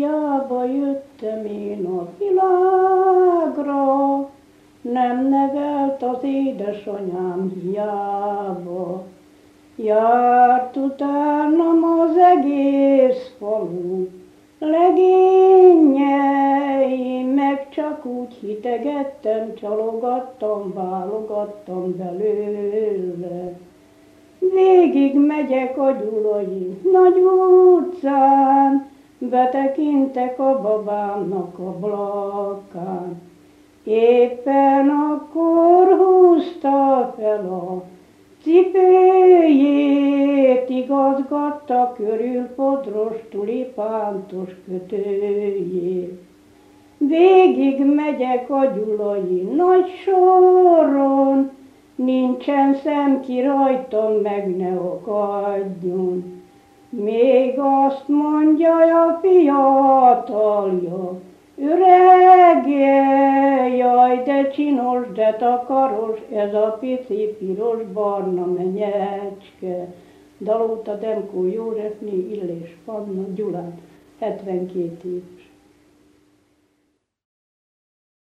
hiába jöttem én a világra, nem nevelt az édesanyám hiába. Járt utánam az egész falu, legényei, meg csak úgy hitegettem, csalogattam, válogattam belőle. Végig megyek a Gyulai nagy utcán, betekintek a babámnak ablakán. Éppen akkor húzta fel a cipőjét, igazgatta körül podros tulipántos kötőjét. Végig megyek a Gyulai nagy soron, nincsen szem ki rajtam, meg ne akadjon. Még azt mondja a fiatalja, örege, jaj, de csinos, de takaros, ez a pici piros-barna menyecske. Dalóta Demkó Józsefné, Illés Panna, Gyulán, 72 éves.